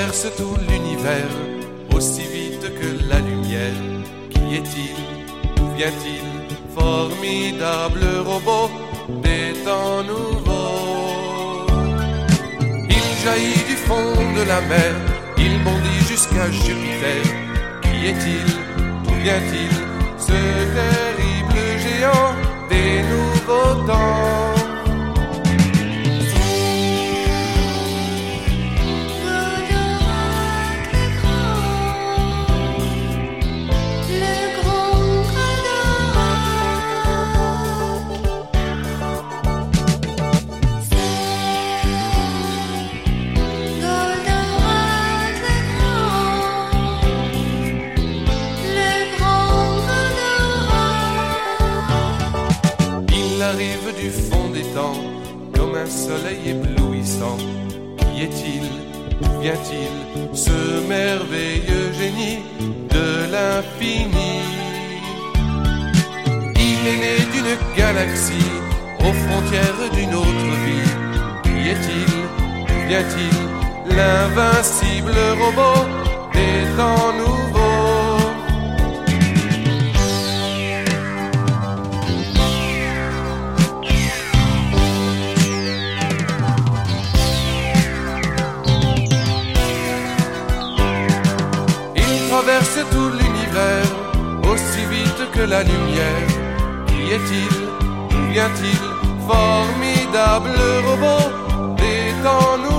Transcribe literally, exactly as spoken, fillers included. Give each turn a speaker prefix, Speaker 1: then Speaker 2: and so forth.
Speaker 1: traverse tout l'univers aussi vite que la lumière. Qui est-il? D'où vient-il? Formidable robot des temps nouveaux. Il jaillit du fond de la mer, il bondit jusqu'à Jupiter. Qui est-il? D'où vient-il? Ce terrible géant des nouveaux temps. Il arrive du fond des temps comme un soleil éblouissant. Qui est-il? D'où vient-il? Ce merveilleux génie de l'infini. Il est né d'une galaxie aux frontières d'une autre vie. Qui est-il? D'où vient-il? L'invincible robot des temps nouveaux. Traverse tout l'univers aussi vite que la lumière. Qui est-il? D'où vient-il? Formidable robot des temps nouveaux.